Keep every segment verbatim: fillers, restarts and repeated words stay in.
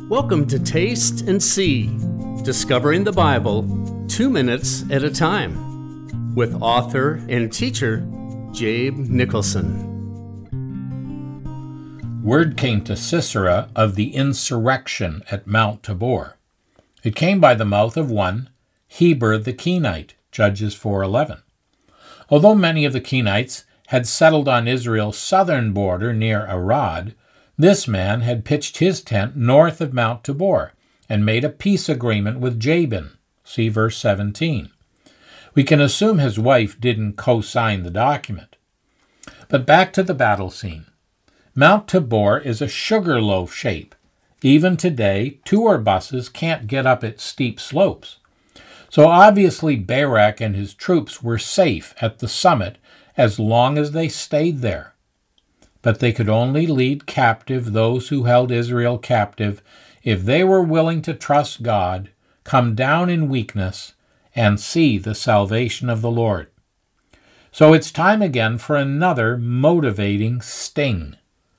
Welcome to Taste and See, discovering the Bible two minutes at a time, with author and teacher Jabe Nicholson. Word came to Sisera of the insurrection at Mount Tabor. It came by the mouth of one, Heber the Kenite, Judges four eleven. Although many of the Kenites had settled on Israel's southern border near Arad, this man had pitched his tent north of Mount Tabor and made a peace agreement with Jabin. See verse seventeen. We can assume his wife didn't co-sign the document. But back to the battle scene. Mount Tabor is a sugar loaf shape. Even today, tour buses can't get up its steep slopes. So obviously Barak and his troops were safe at the summit as long as they stayed there. But they could only lead captive those who held Israel captive if they were willing to trust God, come down in weakness, and see the salvation of the Lord. So it's time again for another motivating sting.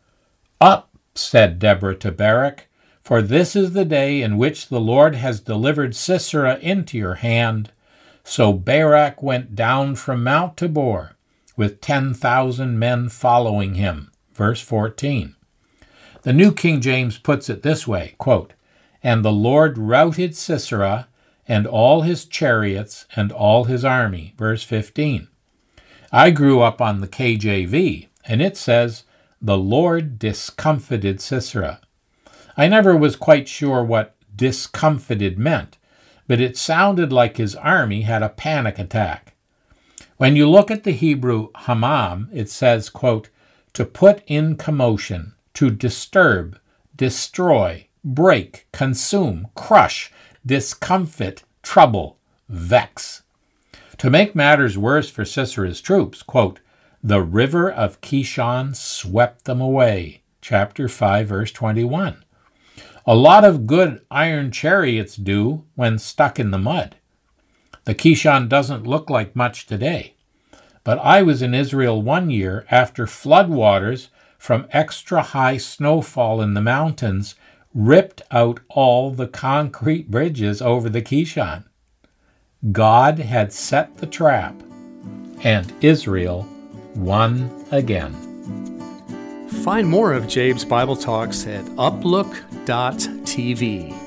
Up, said Deborah to Barak, for this is the day in which the Lord has delivered Sisera into your hand. So Barak went down from Mount Tabor, with ten thousand men following him. Verse fourteen. The New King James puts it this way, quote, And the Lord routed Sisera and all his chariots and all his army. Verse fifteen. I grew up on the K J V, and it says, The Lord discomfited Sisera. I never was quite sure what discomfited meant, but it sounded like his army had a panic attack. When you look at the Hebrew hamam, it says, quote, to put in commotion, to disturb, destroy, break, consume, crush, discomfit, trouble, vex. To make matters worse for Sisera's troops, quote, the river of Kishon swept them away, chapter five, verse twenty-one. A lot of good iron chariots do when stuck in the mud. The Kishon doesn't look like much today. But I was in Israel one year after floodwaters from extra high snowfall in the mountains ripped out all the concrete bridges over the Kishon. God had set the trap, and Israel won again. Find more of Jabe's Bible Talks at uplook dot t v.